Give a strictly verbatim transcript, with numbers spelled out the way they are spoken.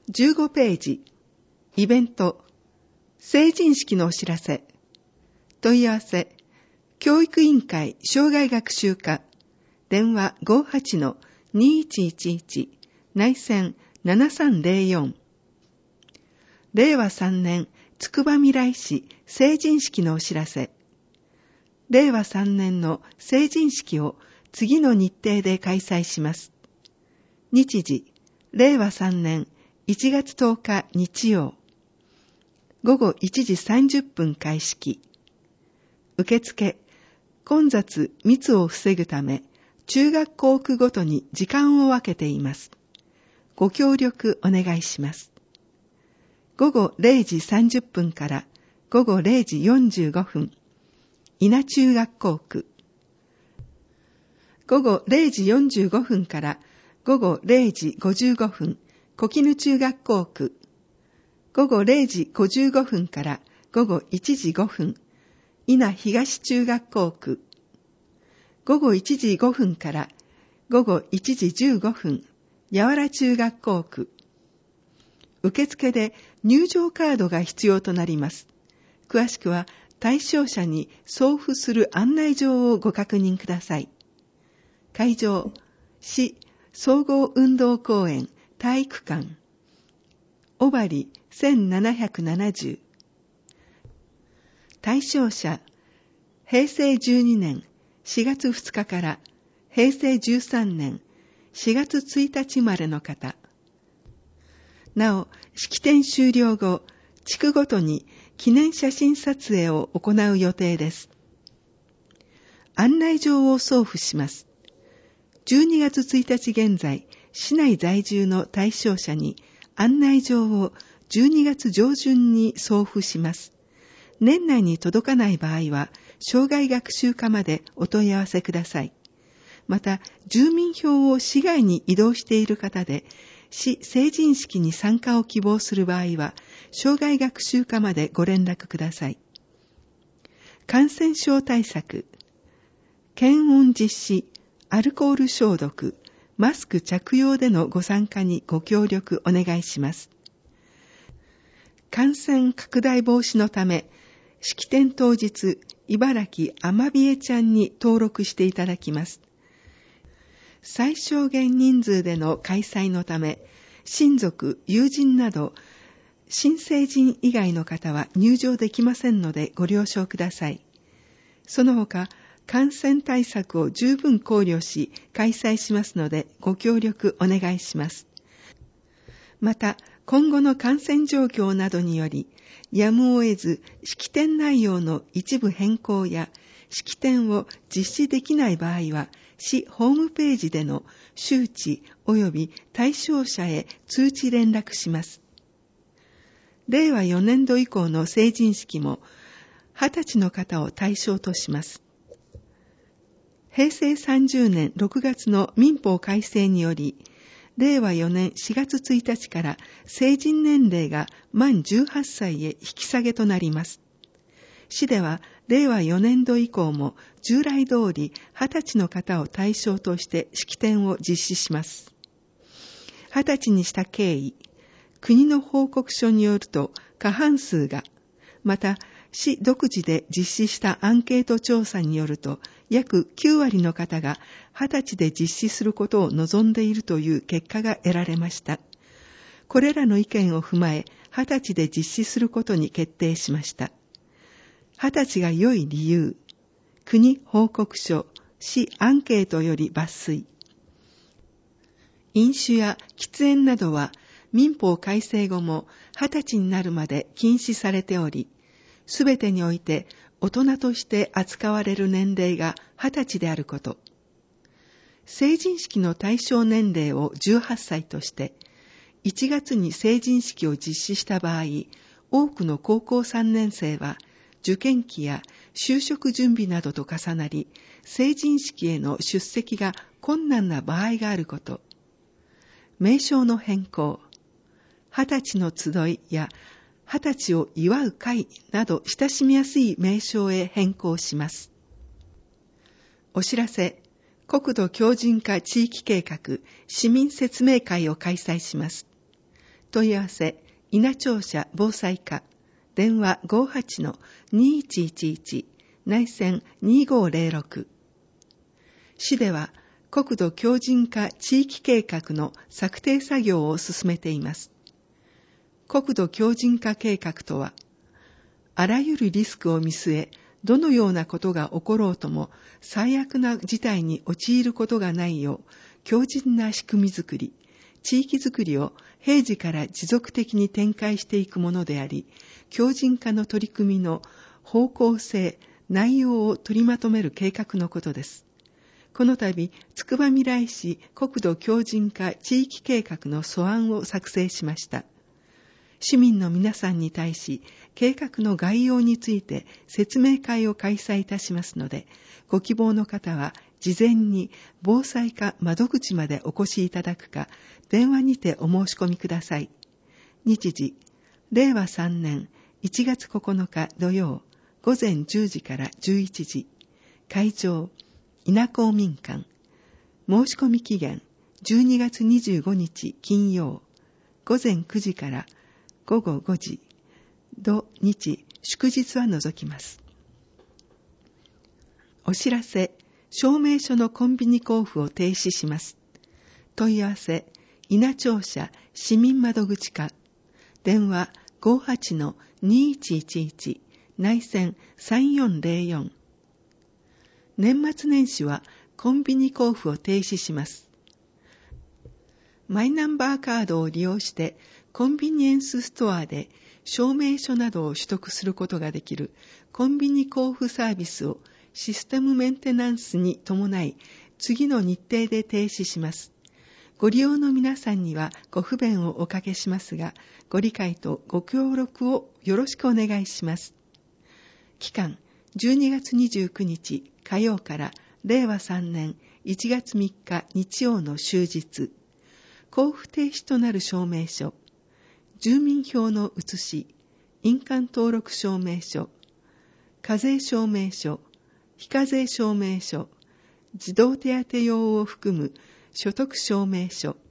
じゅうごページ、イベント、成人式のお知らせ、問い合わせ、教育委員会生涯学習課、電話 ごーはちのにいちいちいち、内線ななさんぜろよん。れいわさんねん、つくばみらい市成人式のお知らせ。れいわさんねんの成人式を次の日程で開催します。日時、れいわさんねんいちがつとおか日曜。午後いちじさんじゅっぷん開式。受付、混雑密を防ぐため、中学校区ごとに時間を分けています。ご協力お願いします。午後れいじさんじゅっぷんから午後れいじよんじゅうごふん、稲中学校区。午後れいじよんじゅうごふんから午後れいじごじゅうごふん、小絹中学校区。午後れいじごじゅうごふんから午後いちじごふん、稲東中学校区。午後いちじごふんから午後いちじじゅうごふん、八原中学校区。受付で入場カードが必要となります。詳しくは対象者に送付する案内状をご確認ください。会場、市総合運動公園体育館。尾張せんななひゃくななじゅう。対象者、へいせいじゅうにねんしがつふつかからへいせいじゅうさんねんしがつついたち生まれの方。なお、式典終了後、地区ごとに記念写真撮影を行う予定です。案内状を送付します。じゅうにがつついたち現在、市内在住の対象者に案内状をじゅうにがつ上旬に送付します。年内に届かない場合は、生涯学習課までお問い合わせください。また、住民票を市外に移動している方で、市成人式に参加を希望する場合は、生涯学習課までご連絡ください。感染症対策、検温実施、アルコール消毒、マスク着用でのご参加にご協力お願いします。感染拡大防止のため、式典当日、茨城アマビエちゃんに登録していただきます。最小限人数での開催のため、親族、友人など、新成人以外の方は入場できませんのでご了承ください。その他、感染対策を十分考慮し、開催しますのでご協力お願いします。また、今後の感染状況などにより、やむを得ず式典内容の一部変更や、式典を実施できない場合は、市ホームページでの周知及び対象者へ通知連絡します。れいわよねんど以降の成人式もはたちの方を対象とします。へいせいさんじゅうねんろくがつの民法改正により、れいわよねんしがつついたちから成人年齢が満じゅうはっさいへ引き下げとなります。市ではれいわよねんど以降も従来通りはたちの方を対象として式典を実施します。はたちにした経緯、国の報告書によると過半数が、また市独自で実施したアンケート調査によると約きゅうわりの方がはたちで実施することを望んでいるという結果が得られました。これらの意見を踏まえはたちで実施することに決定しました。はたちが良い理由、国報告書、市アンケートより抜粋。飲酒や喫煙などは民法改正後もはたちになるまで禁止されており、すべてにおいて大人として扱われる年齢がはたちであること。成人式の対象年齢をじゅうはっさいとして、いちがつに成人式を実施した場合、多くの高校さんねん生は受験期や就職準備などと重なり、成人式への出席が困難な場合があること。名称の変更、はたちの集いやはたちを祝う会など親しみやすい名称へ変更します。お知らせ、国土強靭化地域計画市民説明会を開催します。 問い合わせ、稲庁舎防災課、電話 ごーはちのにいちいちいち、内線にごーぜろろく。市では、国土強靭化地域計画の策定作業を進めています。国土強靭化計画とは、あらゆるリスクを見据え、どのようなことが起ころうとも最悪な事態に陥ることがないよう、強靭な仕組みづくり、地域づくりを平時から持続的に展開していくものであり、強靭化の取り組みの方向性、内容を取りまとめる計画のことです。この度、つくばみらい市国土強靭化地域計画の素案を作成しました。市民の皆さんに対し、計画の概要について説明会を開催いたしますので、ご希望の方は事前に防災課窓口までお越しいただくか、電話にてお申し込みください。日時、れいわさんねんいちがつここのか土曜、ごぜんじゅうじからじゅういちじ、会場、稲公民館。申し込み期限、じゅうにがつにじゅうごにち金曜、ごぜんくじからごごごじ、土日祝日は除きます。お知らせ、証明書のコンビニ交付を停止します。問い合わせ、稲庁舎市民窓口課、電話 ごーはちのにいちいちいち、内線さんよんぜろよん。年末年始はコンビニ交付を停止します。マイナンバーカードを利用してコンビニエンスストアで証明書などを取得することができるコンビニ交付サービスをシステムメンテナンスに伴い次の日程で停止します。ご利用の皆さんにはご不便をおかけしますが、ご理解とご協力をよろしくお願いします。期間、じゅうにがつにじゅうくにち火曜かられいわさんねんいちがつみっか日曜の終日。交付停止となる証明書、住民票の写し、印鑑登録証明書、課税証明書、非課税証明書、児童手当用を含む所得証明書、